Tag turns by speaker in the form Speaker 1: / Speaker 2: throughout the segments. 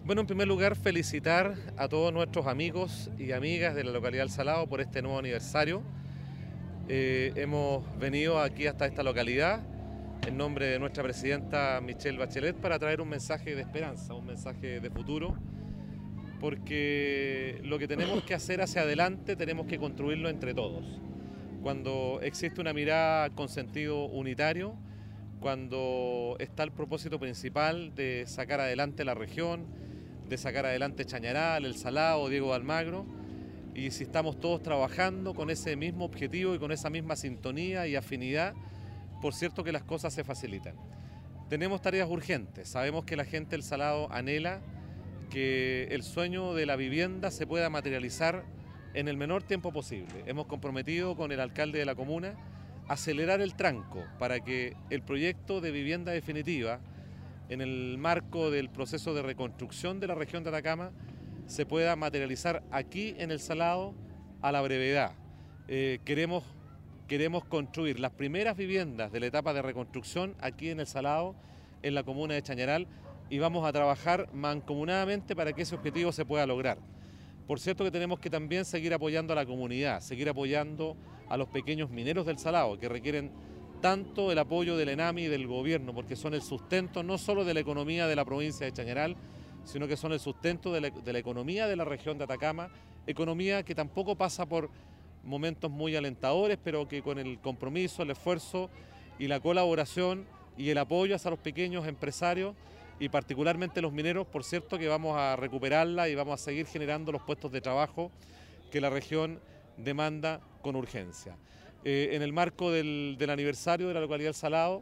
Speaker 1: Bueno, en primer lugar, felicitar a todos nuestros amigos y amigas de la localidad del Salado por este nuevo aniversario. Hemos venido aquí hasta esta localidad en nombre de nuestra presidenta Michelle Bachelet para traer un mensaje de esperanza, un mensaje de futuro, porque lo que tenemos que hacer hacia adelante tenemos que construirlo entre todos. Cuando existe una mirada con sentido unitario, cuando está el propósito principal de sacar adelante la región, de sacar adelante Chañaral, El Salado, Diego de Almagro, y si estamos todos trabajando con ese mismo objetivo y con esa misma sintonía y afinidad, por cierto que las cosas se facilitan. Tenemos tareas urgentes, sabemos que la gente del Salado anhela que el sueño de la vivienda se pueda materializar en el menor tiempo posible. Hemos comprometido con el alcalde de la comuna acelerar el tranco para que el proyecto de vivienda definitiva, en el marco del proceso de reconstrucción de la región de Atacama, se pueda materializar aquí en El Salado a la brevedad. Queremos construir las primeras viviendas de la etapa de reconstrucción aquí en El Salado, en la comuna de Chañaral, y vamos a trabajar mancomunadamente para que ese objetivo se pueda lograr. Por cierto que tenemos que también seguir apoyando a la comunidad, seguir apoyando a los pequeños mineros del Salado, que requieren tanto el apoyo del ENAMI y del gobierno, porque son el sustento no solo de la economía de la provincia de Chañaral, sino que son el sustento de la economía de la región de Atacama, economía que tampoco pasa por momentos muy alentadores, pero que con el compromiso, el esfuerzo y la colaboración y el apoyo hacia los pequeños empresarios y particularmente los mineros, por cierto que vamos a recuperarla y vamos a seguir generando los puestos de trabajo que la región demanda con urgencia. En el marco del aniversario de la localidad del Salado,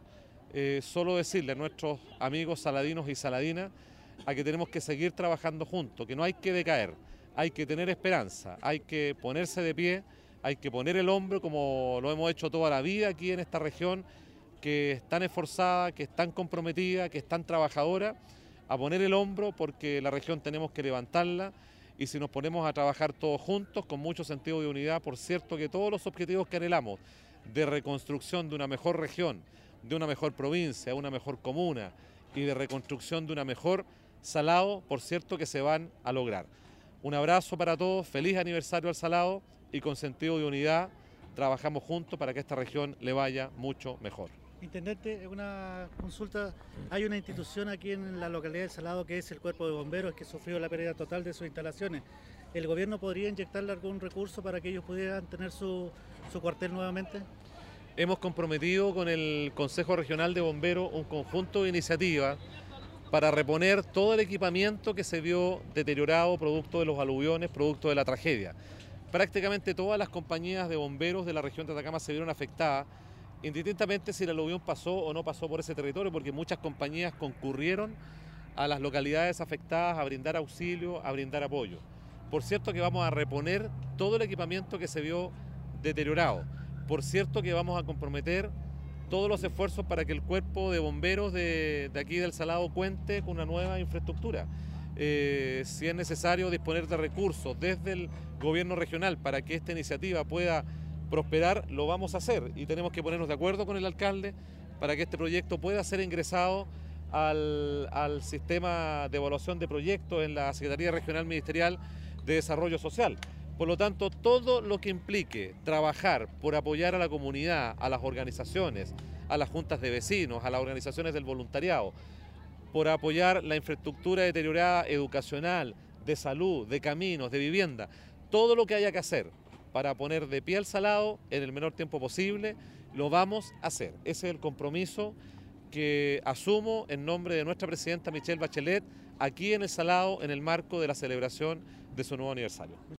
Speaker 1: solo decirle a nuestros amigos saladinos y saladinas a que tenemos que seguir trabajando juntos, que no hay que decaer, hay que tener esperanza, hay que ponerse de pie, hay que poner el hombro como lo hemos hecho toda la vida aquí en esta región, que es tan esforzada, que es tan comprometida, que es tan trabajadora, a poner el hombro porque la región tenemos que levantarla y si nos ponemos a trabajar todos juntos con mucho sentido de unidad, por cierto que todos los objetivos que anhelamos de reconstrucción de una mejor región, de una mejor provincia, de una mejor comuna y de reconstrucción de una mejor Salado, por cierto que se van a lograr. Un abrazo para todos, feliz aniversario al Salado y con sentido de unidad trabajamos juntos para que esta región le vaya mucho mejor.
Speaker 2: Intendente, una consulta. Hay una institución aquí en la localidad del Salado que es el Cuerpo de Bomberos que sufrió la pérdida total de sus instalaciones. ¿El gobierno podría inyectarle algún recurso para que ellos pudieran tener su cuartel nuevamente?
Speaker 1: Hemos comprometido con el Consejo Regional de Bomberos un conjunto de iniciativas para reponer todo el equipamiento que se vio deteriorado producto de los aluviones, producto de la tragedia. Prácticamente todas las compañías de bomberos de la región de Atacama se vieron afectadas, indistintamente si el aluvión pasó o no pasó por ese territorio, porque muchas compañías concurrieron a las localidades afectadas a brindar auxilio, a brindar apoyo. Por cierto que vamos a reponer todo el equipamiento que se vio deteriorado. Por cierto que vamos a comprometer todos los esfuerzos para que el cuerpo de bomberos de aquí del Salado cuente con una nueva infraestructura. Si es necesario disponer de recursos desde el gobierno regional para que esta iniciativa pueda prosperar, lo vamos a hacer y tenemos que ponernos de acuerdo con el alcalde para que este proyecto pueda ser ingresado al sistema de evaluación de proyectos en la Secretaría Regional Ministerial de Desarrollo Social. Por lo tanto, todo lo que implique trabajar por apoyar a la comunidad, a las organizaciones, a las juntas de vecinos, a las organizaciones del voluntariado, por apoyar la infraestructura deteriorada educacional, de salud, de caminos, de vivienda, todo lo que haya que hacer para poner de pie al Salado en el menor tiempo posible, lo vamos a hacer. Ese es el compromiso que asumo en nombre de nuestra presidenta Michelle Bachelet aquí en El Salado en el marco de la celebración de su nuevo aniversario.